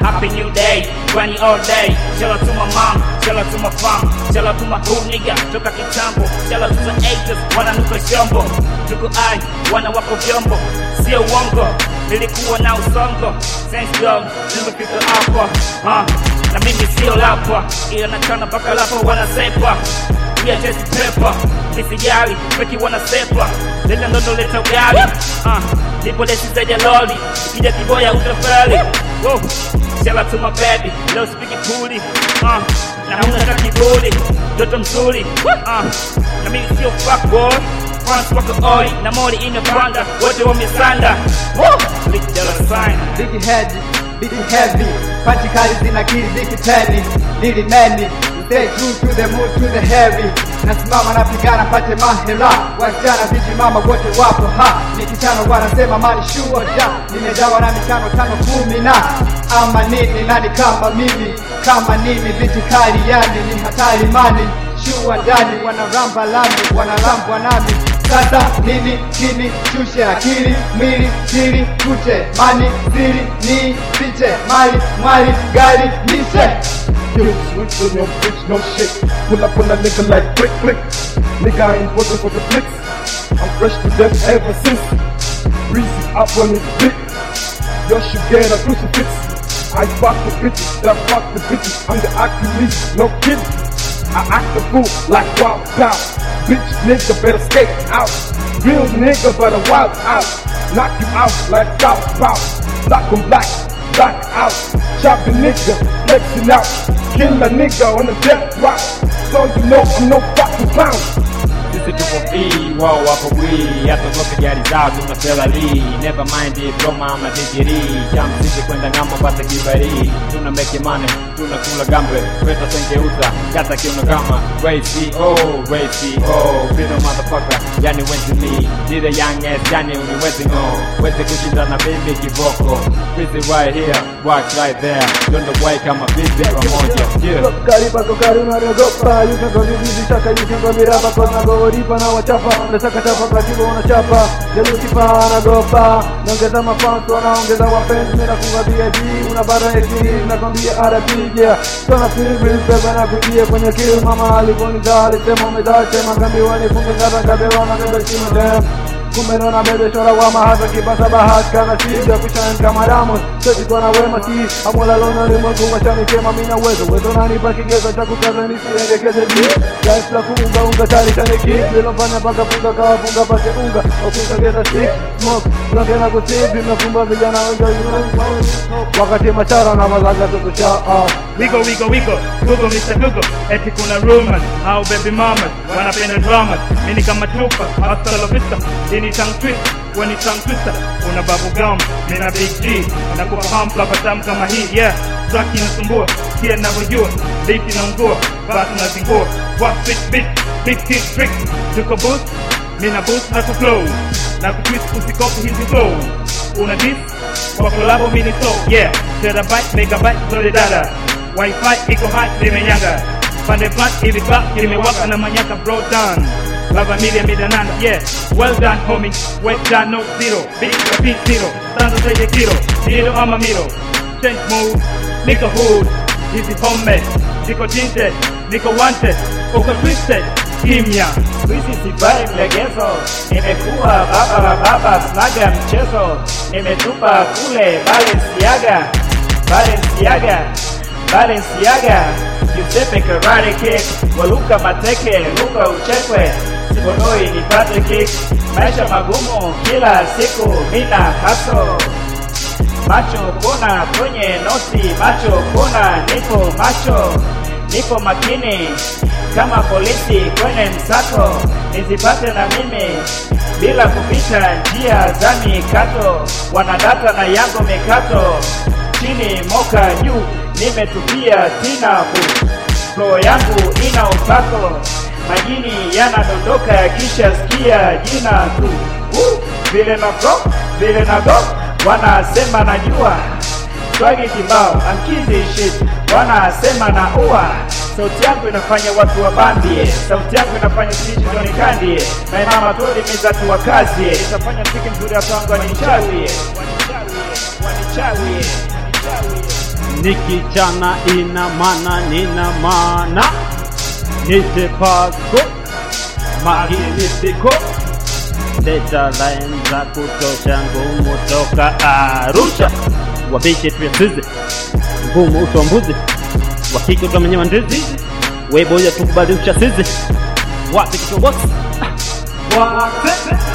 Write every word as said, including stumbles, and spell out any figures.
happy new day, grinding all day. Shout out to my mom, shout out to my fam, shout out to my cool nigga toka kitambo. Shout out to the haters, wananuka shombo. Tuko ai, wana wako vyombo, sio uongo, nilikuwa na usongo. Thanks God, nimefika hapa, uh, na mimi sio lapa, ila nachana mpaka lapa wanasepa. We are just pepper, nisijali, weki wanasepa. Leta ndoto leta ugali, uh, nipo desi zaidi ya loli, ikija kiboya utafeli. Whoa, shout out to my baby, leo speaking puli, uh, na huna kakibuli, joto mzuri, uh, na mimi sio fuckboy. France wako oi, na moli inapanda, wote wamesanda. Woo, lick dollar sign. Big head, big heavy, panchi kali zina kili diki teni, lili meni, stay true to the mood, to the heavy. Nasimama napigana pate mahela, wasichana viji mama wote wapo ha. Nikitano wanasema mani sure ja, nimejawa na mitano tano kumi na. Ama nini nani kama mimi, kama nini viti kali yani ni hatari mani. Sure ndani wanaramba lami, wanarambwa nami. Sasa nini kini chushe akili mwili siri kute mani siri ni piche mali mali gari nishe. You switch on your bitch, no shit. Pull up on a nigga like click click. Nigga I ain't working for the flicks. I'm fresh to death ever since. Breezy up on his dick. You should get a crucifix. I fuck the bitches, that fuck the bitches. I'm the activist, no kidding. I act the fool like wild cow. Bitch nigga better skate out. Real nigga better wild out. Knock you out like cow pow. Black on black, black out. Chop the nigga, flexing out. Kill a nigga on the death rock. So you know I'm no fucking clown. Sisi tuko free, wao wako wii. Hata zote gari zao tunafela li. Never mind it, Roma ama digiri. Jam sisi kwenda ngambo pata kibari. Tuna make money, tuna kula gambe. Pesa sengeuza, kata kiuno kama Ray C O, Ray C O. Freedom motherfucker, yani went me. Did a young ass, yani uniwezi ngo. Wezi kushinda na baby kiboko. Busy right here, watch right there. Don't know why kama busy pamoja. Yeah. Kariba kokari unaregopa. You can go to the shaka, you can go miraba kona go. Ripa na wachapa, nasaka chapa katibu wanachapa. Jelu tipa anagopa, naongeza mafansu wanaongeza wapenzi. Mira kunga B I B, unabara eki, nakwambia R I P yeah. Tona fili bebe na kutie kwenye kill. Mama aliponita, alisema umedache. Makambi wanifunge ngata kabewa na kebe chino dem. Kumbe nona bebe shora wa mahasa kipasa bahati kana sija kushaen kama Ramos. Seti kwa na wema si amola lona limongu wachani kema mina wezo. Wezo nani pa kigezo cha kukaza nisi endekeze di. Guys la kuunga unga tari chane kick. Lilo fanya paka funga kawa funga pake unga. Ofunga geza stick, smoke. Lange na kusipi mefumba vijana wenga yu. Wakati machara na mazaga tukusha off. Wigo, wigo, wigo, Google Mister Google. Eti kuna rumors, au baby mamas wanapenda dramas. Mini kama chupa, hasta la vista. Ini tongue twist, when it tongue twister. Una bubble gum, mina big G. Nakupa hampla patam kama hii, yeah. Track inasumbua, kia navyojua. Beat inaungua, bass unazingua. Walk fit bit, big kick trick. Tuko boost, mina boost na kuflow. Na kutwist usikopi hizi flow. Una diss, kwa kolabo mini flow, yeah. Terabyte, megabyte, zole dada. Wi-Fi iko hot limenyanga. Pande flat hivi clap limewaka na manyaka bro down. Lava million midananda, yeah. Well done homie, well done no zero. Big beat zero, stanza zaidi kilo. Zero ama milo, change move. Niko hood, hizi homemade. Niko tinted, niko wanted. Uko twisted, kimya. Sisi sifai mlegezo. Nimekuwa baba la baba snaga mchezo. Nimetupa kule Balenciaga, Balenciaga, Balenciaga. Giuseppe karate kick, waluka mateke, luka uchekwe. Sibonoi nipate kick, maisha magumu kila siku mina haso. Macho kona kwenye noti, macho kona nipo macho. Nipo makini, kama polisi kwenye msako. Nizipate na mimi, bila kupita njia za mikato. Wanadata na yango mikato. Chini moka juu, nimetupia tinabu. Flow yangu ina upako. Majini yanadondoka kisha sikia jina tu. Woo! Vile na go, vile na go. Wanasema najua. Swagi kibao, amkizi shit. Wanasema na ua. Sauti yangu inafanya watu wabambie. Sauti yangu inafanya siji donikandie. Na mama todi mizatu wakazie. Itafanya mziki mzuri ya kwangu wanichawie. Wanichawie, wanichawie, wanichawie. nikichana ina maana nina maana nite pasko magnifico leta line za kutosha ngumu toka Arusha wabishi tuesize ngumu utombuzi wakiki utomenyewa ndizi webo ya tukubali uchasizi wapi kitongozi wate